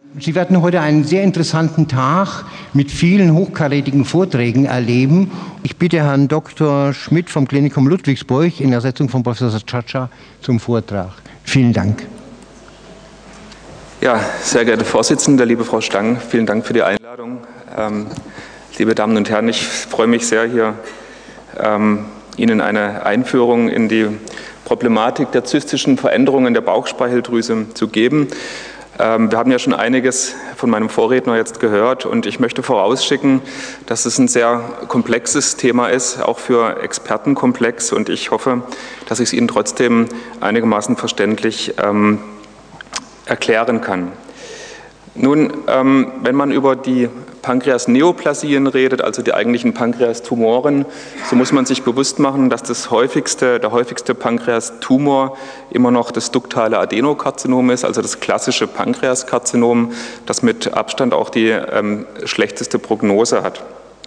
Sie werden heute einen sehr interessanten Tag mit vielen hochkarätigen Vorträgen erleben. Ich bitte Herrn Dr. Schmidt vom Klinikum Ludwigsburg in Ersetzung von Professor Czaczar zum Vortrag. Vielen Dank. Ja, sehr geehrte Vorsitzende, liebe Frau Stang, vielen Dank für die Einladung. Liebe Damen und Herren, ich freue mich sehr, hier Ihnen eine Einführung in die Problematik der zystischen Veränderungen der Bauchspeicheldrüse zu geben. Wir haben ja schon einiges von meinem Vorredner jetzt gehört und ich möchte vorausschicken, dass es ein sehr komplexes Thema ist, auch für Experten komplex, und ich hoffe, dass ich es Ihnen trotzdem einigermaßen verständlich erklären kann. Nun, wenn man über die Pankreasneoplasien redet, also die eigentlichen Pankreastumoren, so muss man sich bewusst machen, dass der häufigste Pankreastumor immer noch das duktale Adenokarzinom ist, also das klassische Pankreaskarzinom, das mit Abstand auch die schlechteste Prognose hat.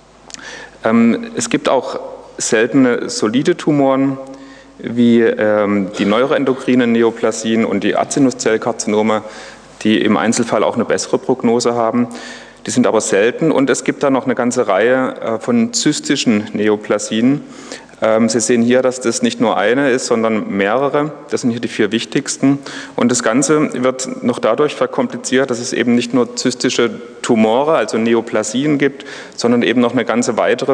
Es gibt auch seltene solide Tumoren, wie die neuroendokrinen Neoplasien und die Acinuszellkarzinome, die im Einzelfall auch eine bessere Prognose haben. Die sind aber selten, und es gibt da noch eine ganze Reihe von zystischen Neoplasien. Sie sehen hier, dass das nicht nur eine ist, sondern mehrere. Das sind hier die 4 wichtigsten. Und das Ganze wird noch dadurch verkompliziert, dass es eben nicht nur zystische Tumore, also Neoplasien gibt, sondern eben noch eine ganze weitere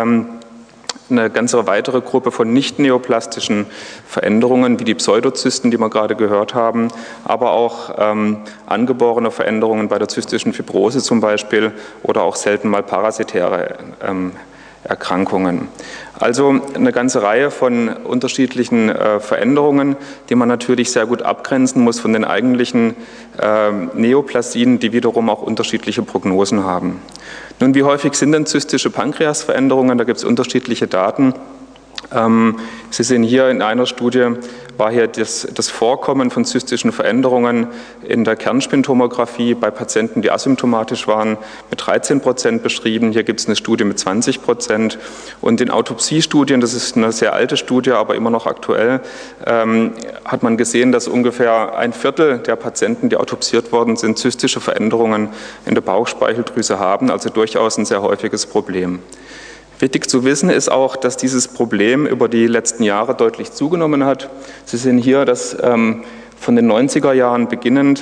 Gruppe von nicht-neoplastischen Veränderungen, wie die Pseudozysten, die wir gerade gehört haben, aber auch angeborene Veränderungen bei der zystischen Fibrose zum Beispiel oder auch selten mal parasitäre Erkrankungen. Also eine ganze Reihe von unterschiedlichen Veränderungen, die man natürlich sehr gut abgrenzen muss von den eigentlichen Neoplasien, die wiederum auch unterschiedliche Prognosen haben. Nun, wie häufig sind denn zystische Pankreasveränderungen? Da gibt es unterschiedliche Daten. Sie sehen hier in einer Studie, war hier das Vorkommen von zystischen Veränderungen in der Kernspintomographie bei Patienten, die asymptomatisch waren, mit 13% beschrieben. Hier gibt es eine Studie mit 20%. Und in Autopsiestudien, das ist eine sehr alte Studie, aber immer noch aktuell, hat man gesehen, dass ungefähr 1/4 der Patienten, die autopsiert worden sind, zystische Veränderungen in der Bauchspeicheldrüse haben, also durchaus ein sehr häufiges Problem. Wichtig zu wissen ist auch, dass dieses Problem über die letzten Jahre deutlich zugenommen hat. Sie sehen hier, dass von den 90er Jahren beginnend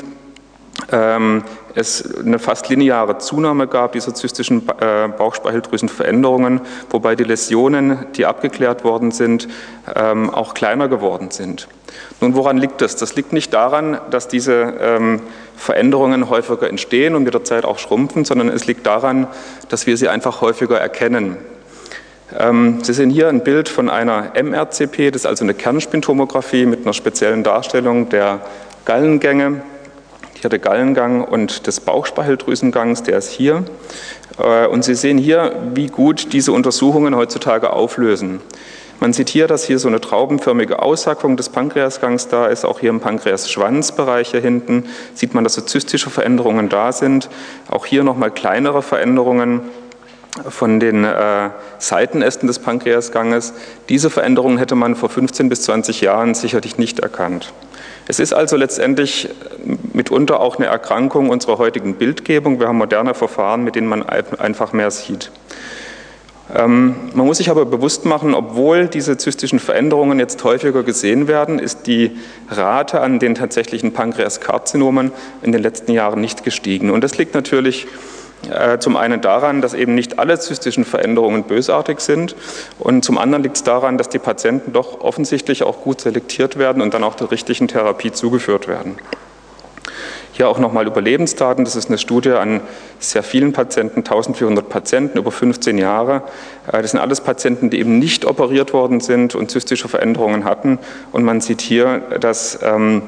es eine fast lineare Zunahme gab dieser zystischen Bauchspeicheldrüsenveränderungen, wobei die Läsionen, die abgeklärt worden sind, auch kleiner geworden sind. Nun, woran liegt das? Das liegt nicht daran, dass diese Veränderungen häufiger entstehen und mit der Zeit auch schrumpfen, sondern es liegt daran, dass wir sie einfach häufiger erkennen. Sie sehen hier ein Bild von einer MRCP, das ist also eine Kernspintomographie mit einer speziellen Darstellung der Gallengänge. Hier der Gallengang und des Bauchspeicheldrüsengangs, der ist hier. Und Sie sehen hier, wie gut diese Untersuchungen heutzutage auflösen. Man sieht hier, dass hier so eine traubenförmige Aussackung des Pankreasgangs da ist. Auch hier im Pankreasschwanzbereich hier hinten sieht man, dass so zystische Veränderungen da sind. Auch hier nochmal kleinere Veränderungen von den Seitenästen des Pankreasganges. Diese Veränderungen hätte man vor 15 bis 20 Jahren sicherlich nicht erkannt. Es ist also letztendlich mitunter auch eine Erkrankung unserer heutigen Bildgebung. Wir haben moderne Verfahren, mit denen man einfach mehr sieht. Man muss sich aber bewusst machen, obwohl diese zystischen Veränderungen jetzt häufiger gesehen werden, ist die Rate an den tatsächlichen Pankreaskarzinomen in den letzten Jahren nicht gestiegen. Und das liegt natürlich zum einen daran, dass eben nicht alle zystischen Veränderungen bösartig sind, und zum anderen liegt es daran, dass die Patienten doch offensichtlich auch gut selektiert werden und dann auch der richtigen Therapie zugeführt werden. Hier auch nochmal Überlebensdaten. Das ist eine Studie an sehr vielen Patienten, 1400 Patienten über 15 Jahre. Das sind alles Patienten, die eben nicht operiert worden sind und zystische Veränderungen hatten. Und man sieht hier, dass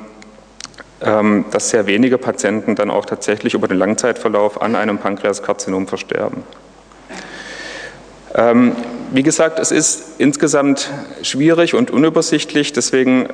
sehr wenige Patienten dann auch tatsächlich über den Langzeitverlauf an einem Pankreaskarzinom versterben. Wie gesagt, es ist insgesamt schwierig und unübersichtlich, deswegen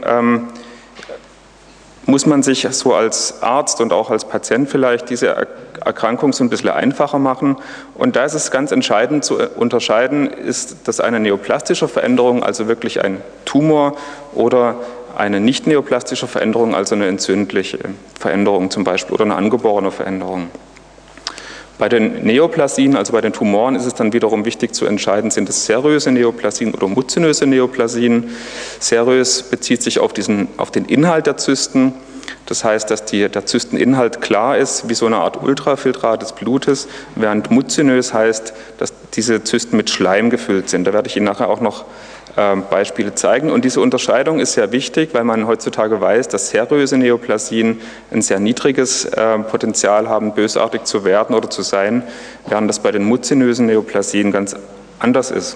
muss man sich so als Arzt und auch als Patient vielleicht diese Erkrankung so ein bisschen einfacher machen. Und da ist es ganz entscheidend zu unterscheiden, ist das eine neoplastische Veränderung, also wirklich ein Tumor, oder eine nicht neoplastische Veränderung, also eine entzündliche Veränderung zum Beispiel oder eine angeborene Veränderung. Bei den Neoplasien, also bei den Tumoren, ist es dann wiederum wichtig zu entscheiden, sind es seröse Neoplasien oder muzinöse Neoplasien. Serös bezieht sich auf den Inhalt der Zysten. Das heißt, dass der Zysteninhalt klar ist, wie so eine Art Ultrafiltrat des Blutes, während muzinös heißt, dass diese Zysten mit Schleim gefüllt sind. Da werde ich Ihnen nachher auch noch Beispiele zeigen. Und diese Unterscheidung ist sehr wichtig, weil man heutzutage weiß, dass seröse Neoplasien ein sehr niedriges Potenzial haben, bösartig zu werden oder zu sein, während das bei den muzinösen Neoplasien ganz anders ist.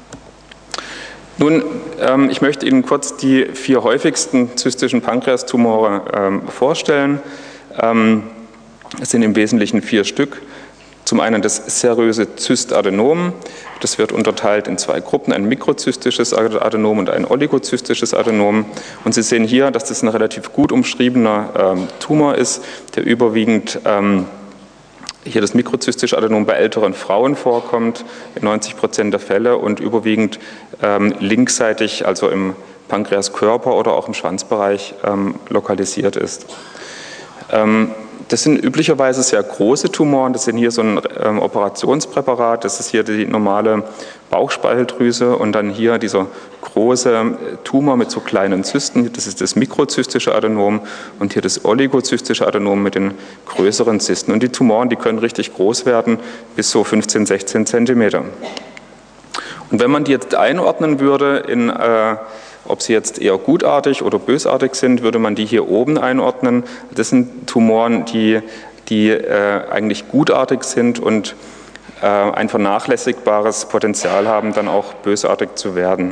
Nun, ich möchte Ihnen kurz die 4 häufigsten zystischen Pankreastumore vorstellen. Es sind im Wesentlichen 4 Stück. Zum einen das seröse Zystadenom. Das wird unterteilt in 2 Gruppen, ein mikrozystisches Adenom und ein oligozystisches Adenom. Und Sie sehen hier, dass das ein relativ gut umschriebener Tumor ist, der überwiegend hier das mikrozystische Adenom bei älteren Frauen vorkommt, in 90% der Fälle und überwiegend linksseitig, also im Pankreaskörper oder auch im Schwanzbereich lokalisiert ist. Das sind üblicherweise sehr große Tumoren. Das sind hier so ein Operationspräparat. Das ist hier die normale Bauchspeicheldrüse und dann hier dieser große Tumor mit so kleinen Zysten. Das ist das mikrozystische Adenom und hier das oligozystische Adenom mit den größeren Zysten. Und die Tumoren, die können richtig groß werden, bis so 15, 16 Zentimeter. Und wenn man die jetzt einordnen würde in ob sie jetzt eher gutartig oder bösartig sind, würde man die hier oben einordnen. Das sind Tumoren, die eigentlich gutartig sind und ein vernachlässigbares Potenzial haben, dann auch bösartig zu werden.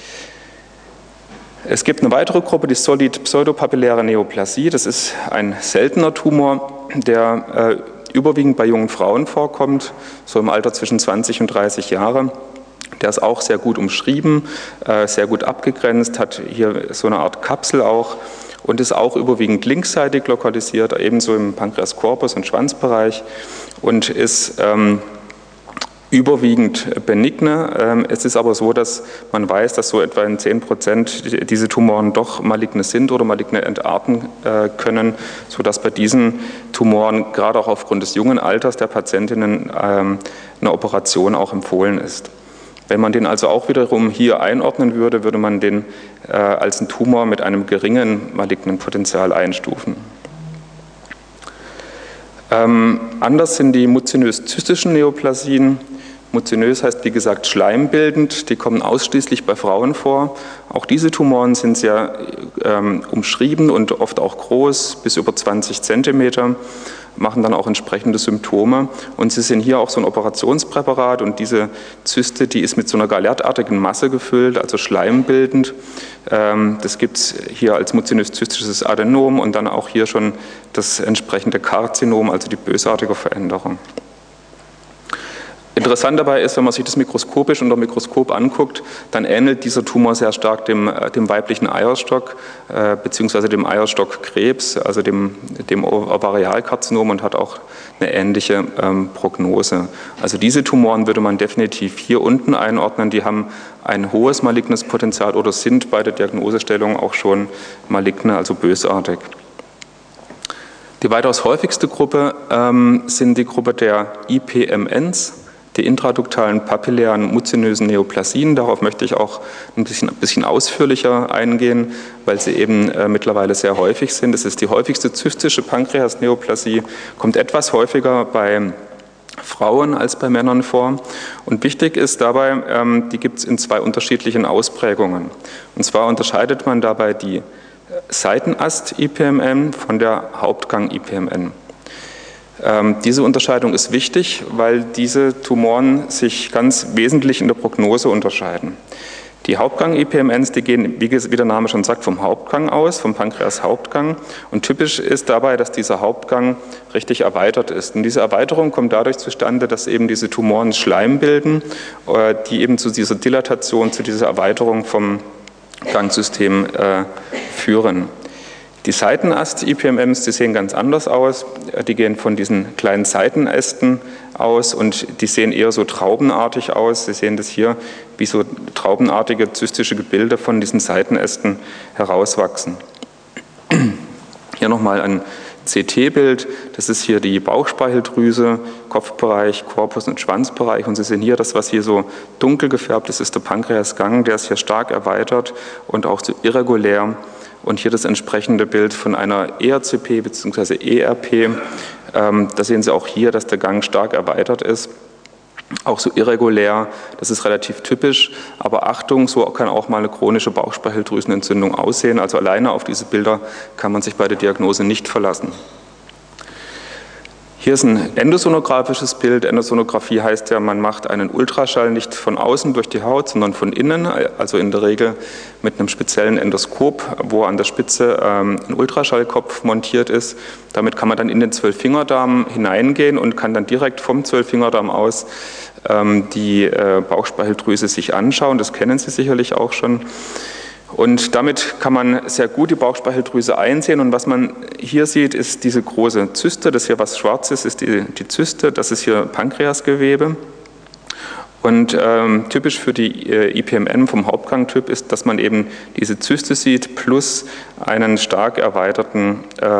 Es gibt eine weitere Gruppe, die solid-pseudopapilläre Neoplasie. Das ist ein seltener Tumor, der überwiegend bei jungen Frauen vorkommt, so im Alter zwischen 20 und 30 Jahre. Der ist auch sehr gut umschrieben, sehr gut abgegrenzt, hat hier so eine Art Kapsel auch und ist auch überwiegend linksseitig lokalisiert, ebenso im Pankreaskorpus und Schwanzbereich und ist überwiegend benigne. Es ist aber so, dass man weiß, dass so etwa in 10% diese Tumoren doch maligne sind oder maligne entarten können, sodass bei diesen Tumoren gerade auch aufgrund des jungen Alters der Patientinnen eine Operation auch empfohlen ist. Wenn man den also auch wiederum hier einordnen würde, würde man den als einen Tumor mit einem geringen malignen Potenzial einstufen. Anders sind die muzinös-zystischen Neoplasien. Muzinös heißt, wie gesagt, schleimbildend. Die kommen ausschließlich bei Frauen vor. Auch diese Tumoren sind sehr umschrieben und oft auch groß, bis über 20 Zentimeter. Machen dann auch entsprechende Symptome. Und Sie sehen hier auch so ein Operationspräparat und diese Zyste, die ist mit so einer gallertartigen Masse gefüllt, also schleimbildend. Das gibt es hier als muzinös-zystisches Adenom und dann auch hier schon das entsprechende Karzinom, also die bösartige Veränderung. Interessant dabei ist, wenn man sich das mikroskopisch unter Mikroskop anguckt, dann ähnelt dieser Tumor sehr stark dem weiblichen Eierstock beziehungsweise dem Eierstockkrebs, also dem Ovarialkarzinom und hat auch eine ähnliche Prognose. Also diese Tumoren würde man definitiv hier unten einordnen, die haben ein hohes malignes Potenzial oder sind bei der Diagnosestellung auch schon maligne, also bösartig. Die weitaus häufigste Gruppe sind die Gruppe der IPMNs, die intraduktalen papillären muzinösen Neoplasien. Darauf möchte ich auch ein bisschen ausführlicher eingehen, weil sie eben mittlerweile sehr häufig sind. Es ist die häufigste zystische Pankreasneoplasie, kommt etwas häufiger bei Frauen als bei Männern vor. Und wichtig ist dabei, die gibt es in 2 unterschiedlichen Ausprägungen. Und zwar unterscheidet man dabei die Seitenast-IPMN von der Hauptgang-IPMN. Diese Unterscheidung ist wichtig, weil diese Tumoren sich ganz wesentlich in der Prognose unterscheiden. Die Hauptgang-IPMNs, die gehen, wie der Name schon sagt, vom Hauptgang aus, vom Pankreas-Hauptgang. Und typisch ist dabei, dass dieser Hauptgang richtig erweitert ist. Und diese Erweiterung kommt dadurch zustande, dass eben diese Tumoren Schleim bilden, die eben zu dieser Dilatation, zu dieser Erweiterung vom Gangsystem führen. Die Seitenast-IPMMs, die sehen ganz anders aus. Die gehen von diesen kleinen Seitenästen aus und die sehen eher so traubenartig aus. Sie sehen das hier, wie so traubenartige zystische Gebilde von diesen Seitenästen herauswachsen. Hier nochmal ein CT-Bild, das ist hier die Bauchspeicheldrüse, Kopfbereich, Korpus- und Schwanzbereich. Und Sie sehen hier, das, was hier so dunkel gefärbt ist, ist der Pankreasgang, der ist hier stark erweitert und auch so irregulär. Und hier das entsprechende Bild von einer ERCP bzw. ERP. Da sehen Sie auch hier, dass der Gang stark erweitert ist. Auch so irregulär, das ist relativ typisch, aber Achtung, so kann auch mal eine chronische Bauchspeicheldrüsenentzündung aussehen. Also alleine auf diese Bilder kann man sich bei der Diagnose nicht verlassen. Hier ist ein endosonografisches Bild. Endosonographie heißt ja, man macht einen Ultraschall nicht von außen durch die Haut, sondern von innen, also in der Regel mit einem speziellen Endoskop, wo an der Spitze ein Ultraschallkopf montiert ist. Damit kann man dann in den Zwölffingerdarm hineingehen und kann dann direkt vom Zwölffingerdarm aus die Bauchspeicheldrüse sich anschauen. Das kennen Sie sicherlich auch schon. Und damit kann man sehr gut die Bauchspeicheldrüse einsehen. Und was man hier sieht, ist diese große Zyste. Das hier, was schwarz ist die Zyste. Das ist hier Pankreasgewebe. Und typisch für die IPMN vom Hauptgangtyp ist, dass man eben diese Zyste sieht plus einen stark erweiterten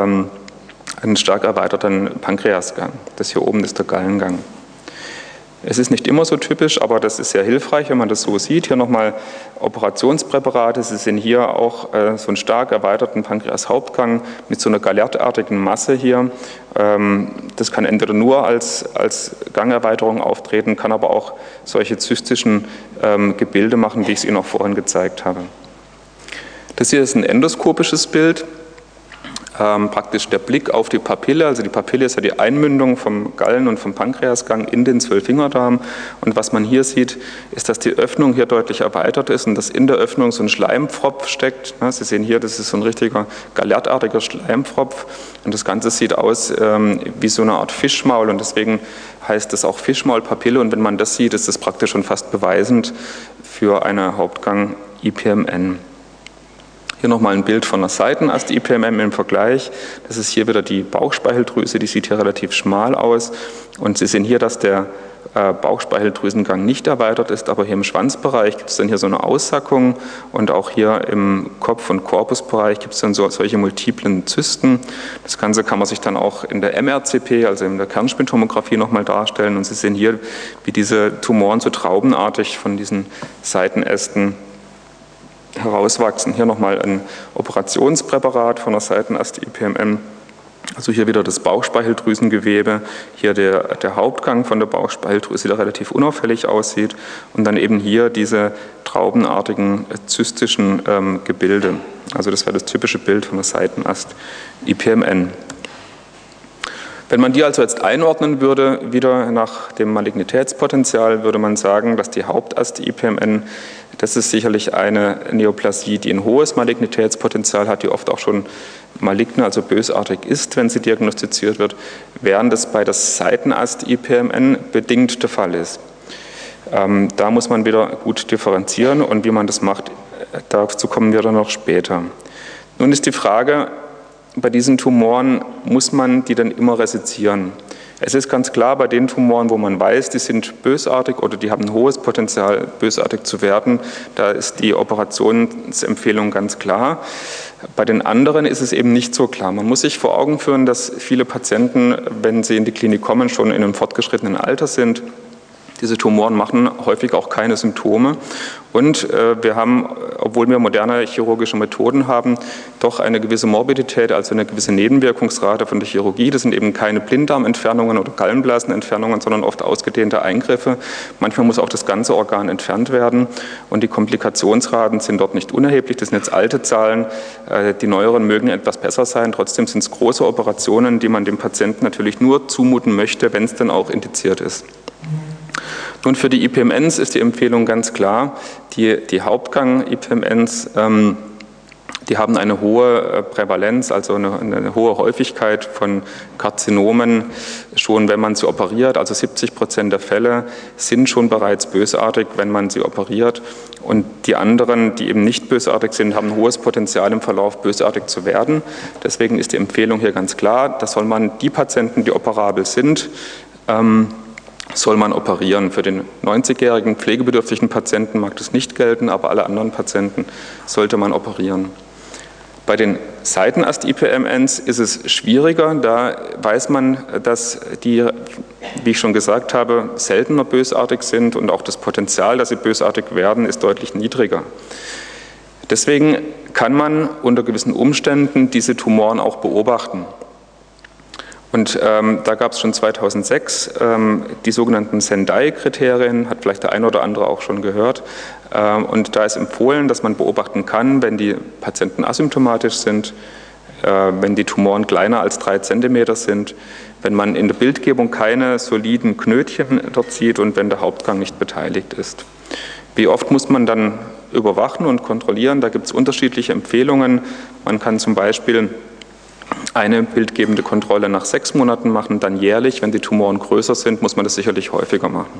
Pankreasgang. Das hier oben ist der Gallengang. Es ist nicht immer so typisch, aber das ist sehr hilfreich, wenn man das so sieht. Hier nochmal Operationspräparate. Sie sehen hier auch so einen stark erweiterten Pankreashauptgang mit so einer gallertartigen Masse hier. Das kann entweder nur als Gangerweiterung auftreten, kann aber auch solche zystischen Gebilde machen, wie ich es Ihnen auch vorhin gezeigt habe. Das hier ist ein endoskopisches Bild. Praktisch der Blick auf die Papille, also die Papille ist ja die Einmündung vom Gallen- und vom Pankreasgang in den Zwölffingerdarm. Und was man hier sieht, ist, dass die Öffnung hier deutlich erweitert ist und dass in der Öffnung so ein Schleimpfropf steckt. Sie sehen hier, das ist so ein richtiger gallertartiger Schleimpfropf und das Ganze sieht aus wie so eine Art Fischmaul und deswegen heißt es auch Fischmaulpapille und wenn man das sieht, ist das praktisch schon fast beweisend für eine Hauptgang-IPMN. Hier nochmal ein Bild von einer Seitenast-IPMN im Vergleich. Das ist hier wieder die Bauchspeicheldrüse, die sieht hier relativ schmal aus. Und Sie sehen hier, dass der Bauchspeicheldrüsengang nicht erweitert ist, aber hier im Schwanzbereich gibt es dann hier so eine Aussackung und auch hier im Kopf- und Korpusbereich gibt es dann solche multiplen Zysten. Das Ganze kann man sich dann auch in der MRCP, also in der Kernspintomographie nochmal darstellen. Und Sie sehen hier, wie diese Tumoren so traubenartig von diesen Seitenästen herauswachsen. Hier nochmal ein Operationspräparat von der Seitenast-IPMN. Also hier wieder das Bauchspeicheldrüsengewebe, hier der Hauptgang von der Bauchspeicheldrüse, der relativ unauffällig aussieht und dann eben hier diese traubenartigen zystischen Gebilde. Also das wäre das typische Bild von der Seitenast-IPMN. Wenn man die also jetzt einordnen würde, wieder nach dem Malignitätspotenzial, würde man sagen, dass die Hauptast-IPMN, das ist sicherlich eine Neoplasie, die ein hohes Malignitätspotenzial hat, die oft auch schon malign, also bösartig ist, wenn sie diagnostiziert wird, während das bei der Seitenast-IPMN bedingt der Fall ist. Da muss man wieder gut differenzieren und wie man das macht, dazu kommen wir dann noch später. Nun ist die Frage, bei diesen Tumoren muss man die dann immer resizieren. Es ist ganz klar, bei den Tumoren, wo man weiß, die sind bösartig oder die haben ein hohes Potenzial, bösartig zu werden, da ist die Operationsempfehlung ganz klar. Bei den anderen ist es eben nicht so klar. Man muss sich vor Augen führen, dass viele Patienten, wenn sie in die Klinik kommen, schon in einem fortgeschrittenen Alter sind. Diese Tumoren machen häufig auch keine Symptome und wir haben, obwohl wir moderne chirurgische Methoden haben, doch eine gewisse Morbidität, also eine gewisse Nebenwirkungsrate von der Chirurgie. Das sind eben keine Blinddarmentfernungen oder Gallenblasenentfernungen, sondern oft ausgedehnte Eingriffe. Manchmal muss auch das ganze Organ entfernt werden und die Komplikationsraten sind dort nicht unerheblich. Das sind jetzt alte Zahlen, die neueren mögen etwas besser sein. Trotzdem sind es große Operationen, die man dem Patienten natürlich nur zumuten möchte, wenn es denn auch indiziert ist. Nun, für die IPMNs ist die Empfehlung ganz klar, die Hauptgang-IPMNs, Die haben eine hohe Prävalenz, also eine hohe Häufigkeit von Karzinomen, schon wenn man sie operiert. Also 70% der Fälle sind schon bereits bösartig, wenn man sie operiert. Und die anderen, die eben nicht bösartig sind, haben ein hohes Potenzial im Verlauf bösartig zu werden. Deswegen ist die Empfehlung hier ganz klar, da soll man die Patienten, die operabel sind, soll man operieren. Für den 90-jährigen pflegebedürftigen Patienten mag das nicht gelten, aber alle anderen Patienten sollte man operieren. Bei den Seitenast-IPMNs ist es schwieriger. Da weiß man, dass die, wie ich schon gesagt habe, seltener bösartig sind und auch das Potenzial, dass sie bösartig werden, ist deutlich niedriger. Deswegen kann man unter gewissen Umständen diese Tumoren auch beobachten. Und da gab es schon 2006 die sogenannten Sendai-Kriterien, hat vielleicht der eine oder andere auch schon gehört. Und da ist empfohlen, dass man beobachten kann, wenn die Patienten asymptomatisch sind, wenn die Tumoren kleiner als 3 cm sind, wenn man in der Bildgebung keine soliden Knötchen dort sieht und wenn der Hauptgang nicht beteiligt ist. Wie oft muss man dann überwachen und kontrollieren? Da gibt es unterschiedliche Empfehlungen. Man kann zum Beispiel eine bildgebende Kontrolle nach 6 Monaten machen, dann jährlich. Wenn die Tumoren größer sind, muss man das sicherlich häufiger machen.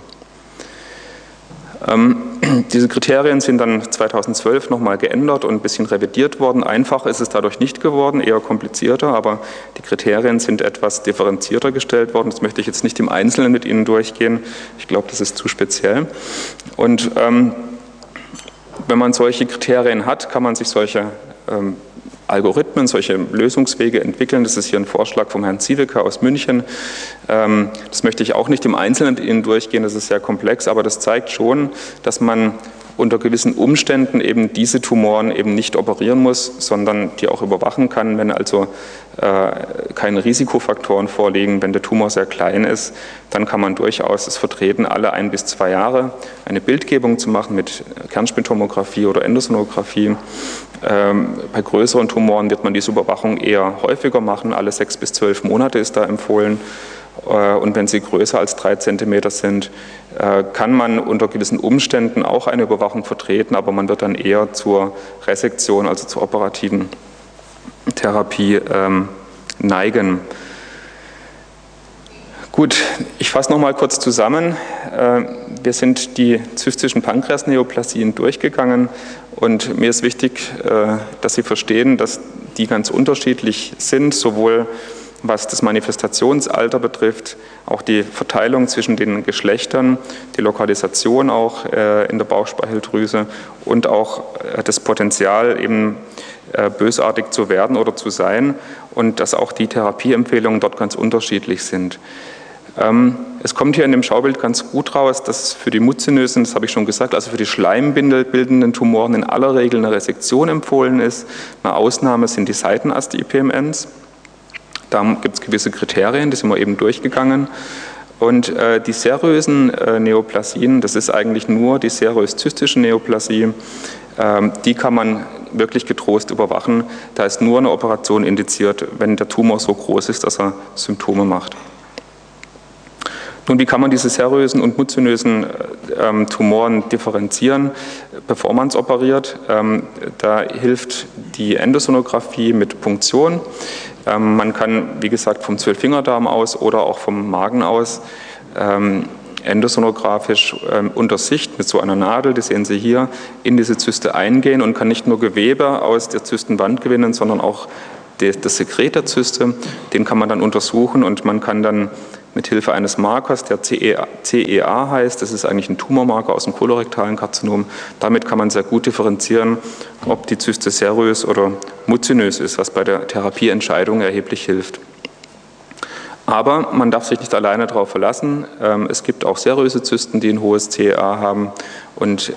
Diese Kriterien sind dann 2012 nochmal geändert und ein bisschen revidiert worden. Einfach ist es dadurch nicht geworden, eher komplizierter, aber die Kriterien sind etwas differenzierter gestellt worden. Das möchte ich jetzt nicht im Einzelnen mit Ihnen durchgehen. Ich glaube, das ist zu speziell. Und wenn man solche Kriterien hat, kann man sich solche Algorithmen, solche Lösungswege entwickeln. Das ist hier ein Vorschlag vom Herrn Ziewecker aus München. Das möchte ich auch nicht im Einzelnen mit Ihnen durchgehen, das ist sehr komplex, aber das zeigt schon, dass man unter gewissen Umständen eben diese Tumoren eben nicht operieren muss, sondern die auch überwachen kann, wenn also keine Risikofaktoren vorliegen, wenn der Tumor sehr klein ist, dann kann man durchaus es vertreten, alle 1 bis 2 Jahre eine Bildgebung zu machen mit Kernspintomographie oder Endosonographie. Bei größeren Tumoren wird man diese Überwachung eher häufiger machen, alle 6 bis 12 Monate ist da empfohlen. Und wenn sie größer als 3 cm sind, kann man unter gewissen Umständen auch eine Überwachung vertreten, aber man wird dann eher zur Resektion, also zur operativen Therapie neigen. Gut, ich fasse noch mal kurz zusammen. Wir sind die zystischen Pankreasneoplasien durchgegangen und mir ist wichtig, dass Sie verstehen, dass die ganz unterschiedlich sind, sowohl was das Manifestationsalter betrifft, auch die Verteilung zwischen den Geschlechtern, die Lokalisation auch in der Bauchspeicheldrüse und auch das Potenzial, eben bösartig zu werden oder zu sein und dass auch die Therapieempfehlungen dort ganz unterschiedlich sind. Es kommt hier in dem Schaubild ganz gut raus, dass für die muzinösen, das habe ich schon gesagt, also für die schleimbildenden Tumoren in aller Regel eine Resektion empfohlen ist. Eine Ausnahme sind die Seitenast-IPMNs. Da gibt es gewisse Kriterien, die sind wir eben durchgegangen. Und die serösen Neoplasien, das ist eigentlich nur die serös-zystische Neoplasie, die kann man wirklich getrost überwachen. Da ist nur eine Operation indiziert, wenn der Tumor so groß ist, dass er Symptome macht. Nun, wie kann man diese serösen und muzinösen Tumoren differenzieren, bevor man es operiert? Da hilft die Endosonographie mit Punktion. Man kann, wie gesagt, vom Zwölffingerdarm aus oder auch vom Magen aus endosonografisch unter Sicht mit so einer Nadel, das sehen Sie hier, in diese Zyste eingehen und kann nicht nur Gewebe aus der Zystenwand gewinnen, sondern auch das Sekret der Zyste. Den kann man dann untersuchen und man kann dann mit Hilfe eines Markers, der CEA heißt, das ist eigentlich ein Tumormarker aus dem kolorektalen Karzinom, damit kann man sehr gut differenzieren, ob die Zyste serös oder muzinös ist, was bei der Therapieentscheidung erheblich hilft. Aber man darf sich nicht alleine darauf verlassen. Es gibt auch seröse Zysten, die ein hohes CEA haben und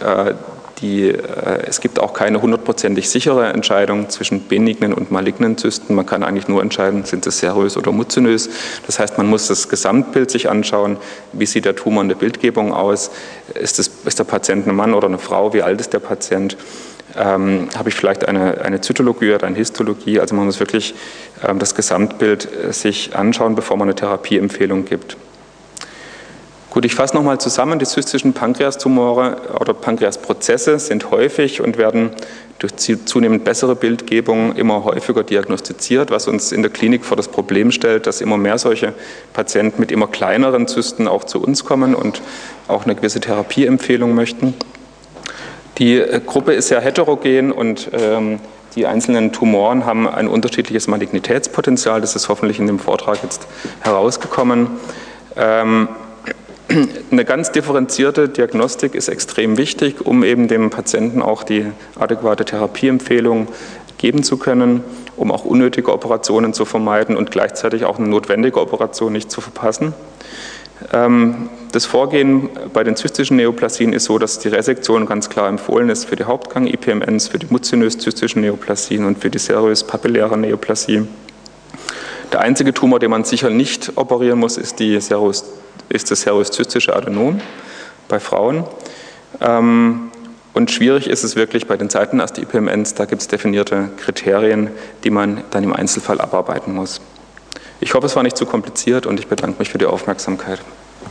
es gibt auch keine 100%ig sichere Entscheidung zwischen benignen und malignen Zysten. Man kann eigentlich nur entscheiden, sind sie serös oder muzinös. Das heißt, man muss das Gesamtbild sich anschauen. Wie sieht der Tumor in der Bildgebung aus? Ist der Patient ein Mann oder eine Frau? Wie alt ist der Patient? Habe ich vielleicht eine Zytologie oder eine Histologie? Also man muss wirklich das Gesamtbild sich anschauen, bevor man eine Therapieempfehlung gibt. Gut, ich fasse nochmal zusammen. Die zystischen Pankreastumore oder Pankreasprozesse sind häufig und werden durch zunehmend bessere Bildgebung immer häufiger diagnostiziert, was uns in der Klinik vor das Problem stellt, dass immer mehr solche Patienten mit immer kleineren Zysten auch zu uns kommen und auch eine gewisse Therapieempfehlung möchten. Die Gruppe ist sehr heterogen und die einzelnen Tumoren haben ein unterschiedliches Malignitätspotenzial. Das ist hoffentlich in dem Vortrag jetzt herausgekommen. Eine ganz differenzierte Diagnostik ist extrem wichtig, um eben dem Patienten auch die adäquate Therapieempfehlung geben zu können, um auch unnötige Operationen zu vermeiden und gleichzeitig auch eine notwendige Operation nicht zu verpassen. Das Vorgehen bei den zystischen Neoplasien ist so, dass die Resektion ganz klar empfohlen ist für die Hauptgang-IPMNs, für die muzinös-zystischen Neoplasien und für die serös-papilläre Neoplasie. Der einzige Tumor, den man sicher nicht operieren muss, ist das serös-zystische Adenom bei Frauen. Und schwierig ist es wirklich bei den Seitenast-IPMNs, da gibt es definierte Kriterien, die man dann im Einzelfall abarbeiten muss. Ich hoffe, es war nicht zu kompliziert und ich bedanke mich für die Aufmerksamkeit.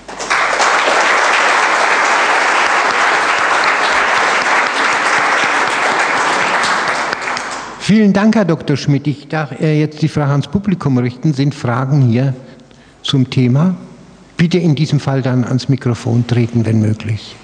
Vielen Dank, Herr Dr. Schmidt. Ich darf jetzt die Frage ans Publikum richten. Sind Fragen hier zum Thema? Bitte in diesem Fall dann ans Mikrofon treten, wenn möglich.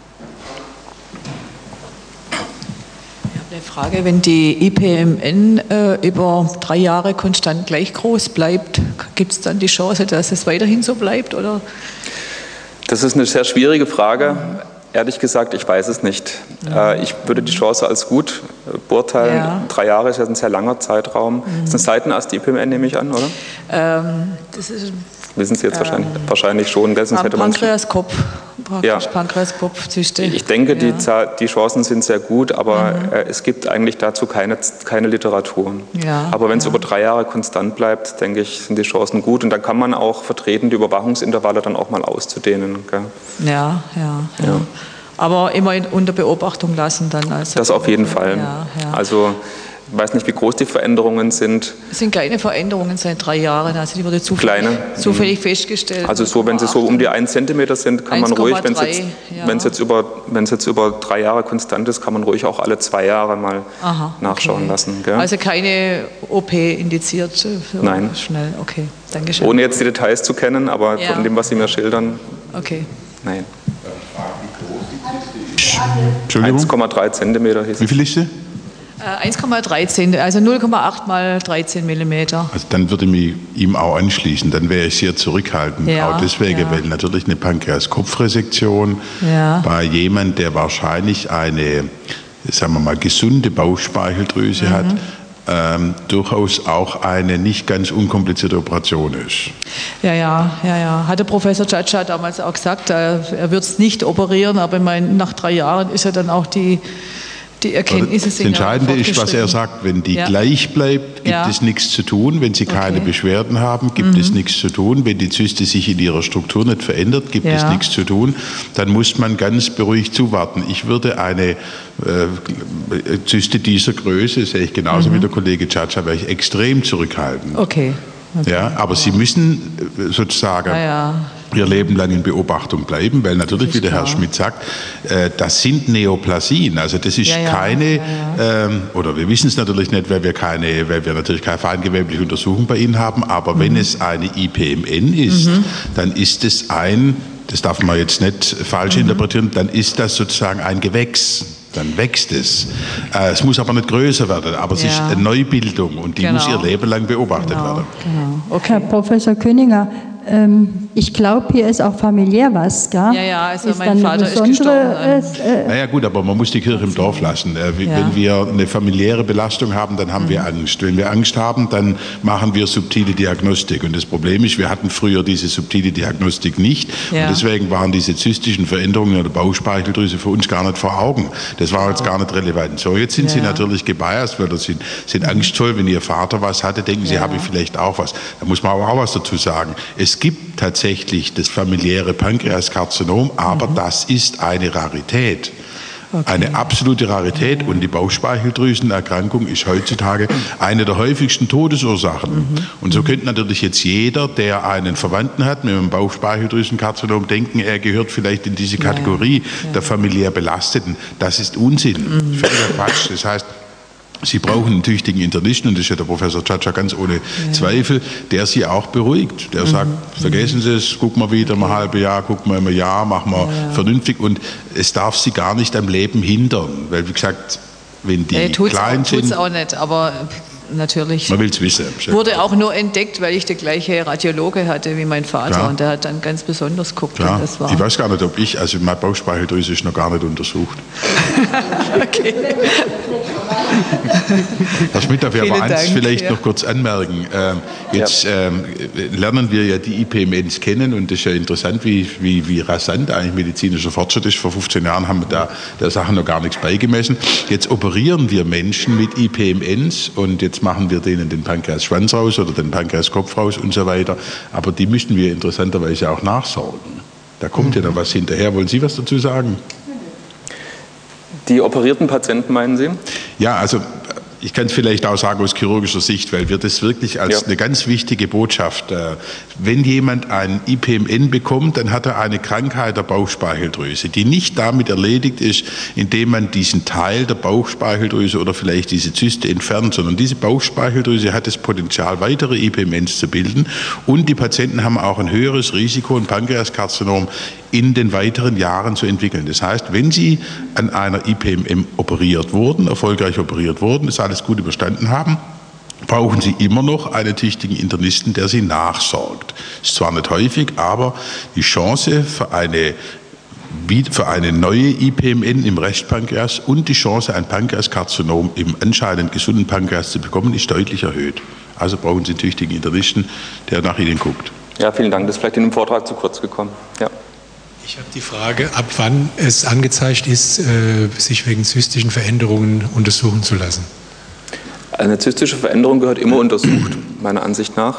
Eine Frage, wenn die IPMN über 3 Jahre konstant gleich groß bleibt, gibt es dann die Chance, dass es weiterhin so bleibt? Oder? Das ist eine sehr schwierige Frage. Ehrlich gesagt, ich weiß es nicht. Ich würde die Chance als gut beurteilen. Ja. 3 Jahre ist ja ein sehr langer Zeitraum. Das ist eine Seitenast-IPMN, nehme ich an, oder? Das ist, wissen Sie jetzt wahrscheinlich schon. Pankreaskopf, ja. Pankreaskopfzyste. Ich denke, die Chancen sind sehr gut, aber es gibt eigentlich dazu keine Literatur. Ja, aber wenn es über 3 Jahre konstant bleibt, denke ich, sind die Chancen gut. Und dann kann man auch vertreten, die Überwachungsintervalle dann auch mal auszudehnen. Gell? Ja. Aber immer unter Beobachtung lassen dann. Also das auf jeden Fall. Ja. Also ich weiß nicht, wie groß die Veränderungen sind. Es sind kleine Veränderungen seit 3 Jahren, also die wurde zufällig festgestellt. Also so, wenn sie so um die 1 Zentimeter sind, kann man ruhig, wenn es jetzt über 3 Jahre konstant ist, kann man ruhig auch alle 2 Jahre mal nachschauen lassen. Gell? Also keine OP indiziert? Nein. Schnell, okay, danke schön. Ohne jetzt die Details zu kennen, aber von dem, was Sie mir schildern, nein. 1,3 Zentimeter hieß es. Wie viel ist sie? 1,13, also 0,8 mal 13 Millimeter. Also dann würde ich ihm auch anschließen, dann wäre ich sehr zurückhaltend. Auch deswegen, weil natürlich eine Pankreaskopfresektion bei jemand, der wahrscheinlich eine, sagen wir mal, gesunde Bauchspeicheldrüse hat, durchaus auch eine nicht ganz unkomplizierte Operation ist. Ja. Hatte Professor Chacha damals auch gesagt, er wird es nicht operieren, aber ich meine, nach 3 Jahren ist ja dann auch die Erkenntnisse sind. Das Entscheidende ist, was er sagt, wenn die gleich bleibt, gibt es nichts zu tun. Wenn sie keine Beschwerden haben, gibt es nichts zu tun. Wenn die Zyste sich in ihrer Struktur nicht verändert, gibt es nichts zu tun. Dann muss man ganz beruhigt zuwarten. Ich würde eine Zyste dieser Größe, sehe ich genauso wie der Kollege Chacha, wäre ich extrem zurückhaltend. Okay. Ja, aber Sie müssen sozusagen Ihr Leben lang in Beobachtung bleiben, weil natürlich, wie der Herr Schmidt sagt, das sind Neoplasien. Also das ist keine, oder wir wissen es natürlich nicht, weil wir natürlich keine feingewebliche Untersuchung bei Ihnen haben, aber wenn es eine IPMN ist, dann ist es das darf man jetzt nicht falsch interpretieren, dann ist das sozusagen ein Gewächs. Dann wächst es. Es muss aber nicht größer werden, aber es ist eine Neubildung und die muss ihr Leben lang beobachtet werden. Okay. Herr Professor Köninger, ich glaube, hier ist auch familiär was, gell? Ja, also mein Vater ist gestorben. Naja gut, aber man muss die Kirche im Dorf lassen. Wenn wir eine familiäre Belastung haben, dann haben wir Angst. Wenn wir Angst haben, dann machen wir subtile Diagnostik. Und das Problem ist, wir hatten früher diese subtile Diagnostik nicht. Und deswegen waren diese zystischen Veränderungen in der Bauchspeicheldrüse für uns gar nicht vor Augen. Das war jetzt gar nicht relevant. So, jetzt sind Sie natürlich gebiased, weil das sind angstvoll. Wenn Ihr Vater was hatte, denken Sie, habe ich vielleicht auch was. Da muss man aber auch was dazu sagen. Es gibt tatsächlich das familiäre Pankreaskarzinom, aber das ist eine Rarität. Eine absolute Rarität. Und die Bauchspeicheldrüsenerkrankung ist heutzutage eine der häufigsten Todesursachen. Und so könnte natürlich jetzt jeder, der einen Verwandten hat mit einem Bauchspeicheldrüsenkarzinom, denken, er gehört vielleicht in diese Kategorie der familiär Belasteten. Das ist Unsinn. Völliger Quatsch. Das heißt, Sie brauchen einen tüchtigen Internisten, und das ist ja der Professor Chacha ganz ohne Zweifel, der Sie auch beruhigt. Der sagt, vergessen Sie es, gucken wir wieder ein halbes Jahr, gucken wir im Jahr, machen wir vernünftig. Und es darf Sie gar nicht am Leben hindern, weil, wie gesagt, wenn die klein sind... Tut's auch nicht, aber... Natürlich. Man will es wissen. Wurde auch nur entdeckt, weil ich der gleiche Radiologe hatte wie mein Vater, und der hat dann ganz besonders geguckt. Ja. Das war. Ich weiß gar nicht, ob also meine Bauchspeicheldrüse ist noch gar nicht untersucht. Okay. Herr Schmidt, darf ich aber eins vielleicht noch kurz anmerken. Jetzt lernen wir ja die IPMNs kennen, und das ist ja interessant, wie rasant eigentlich medizinischer Fortschritt ist. Vor 15 Jahren haben wir da der Sache noch gar nichts beigemessen. Jetzt operieren wir Menschen mit IPMNs, und jetzt machen wir denen den Pankreasschwanz raus oder den Pankreaskopf raus und so weiter. Aber die müssen wir interessanterweise auch nachsorgen. Da kommt ja noch was hinterher. Wollen Sie was dazu sagen? Die operierten Patienten, meinen Sie? Ja, also ich kann es vielleicht auch sagen aus chirurgischer Sicht, weil wir das wirklich als eine ganz wichtige Botschaft, wenn jemand ein IPMN bekommt, dann hat er eine Krankheit der Bauchspeicheldrüse, die nicht damit erledigt ist, indem man diesen Teil der Bauchspeicheldrüse oder vielleicht diese Zyste entfernt, sondern diese Bauchspeicheldrüse hat das Potenzial, weitere IPMNs zu bilden, und die Patienten haben auch ein höheres Risiko, ein Pankreaskarzinom in den weiteren Jahren zu entwickeln. Das heißt, wenn Sie an einer IPMN operiert wurden, erfolgreich operiert wurden, das alles gut überstanden haben, brauchen Sie immer noch einen tüchtigen Internisten, der Sie nachsorgt. Ist zwar nicht häufig, aber die Chance für eine neue IPMN im Restpankreas und die Chance, ein Pankreaskarzinom im anscheinend gesunden Pankreas zu bekommen, ist deutlich erhöht. Also brauchen Sie einen tüchtigen Internisten, der nach Ihnen guckt. Ja, vielen Dank. Das ist vielleicht in dem Vortrag zu kurz gekommen. Ja. Ich habe die Frage, ab wann es angezeigt ist, sich wegen zystischen Veränderungen untersuchen zu lassen. Eine zystische Veränderung gehört immer untersucht, meiner Ansicht nach.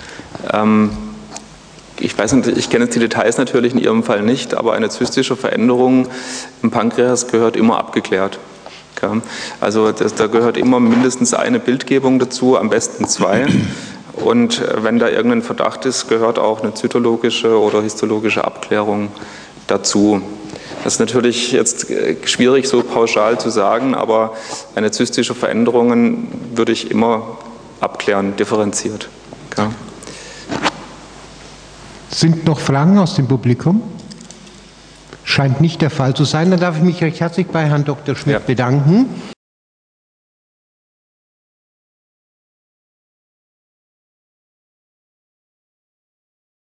Ich weiß nicht, ich kenne jetzt die Details natürlich in Ihrem Fall nicht, aber eine zystische Veränderung im Pankreas gehört immer abgeklärt. Also da gehört immer mindestens eine Bildgebung dazu, am besten 2. Und wenn da irgendein Verdacht ist, gehört auch eine zytologische oder histologische Abklärung dazu. Das ist natürlich jetzt schwierig so pauschal zu sagen, aber eine zystische Veränderung würde ich immer abklären, differenziert. Ja. Sind noch Fragen aus dem Publikum? Scheint nicht der Fall zu sein. Dann darf ich mich recht herzlich bei Herrn Dr. Schmidt bedanken.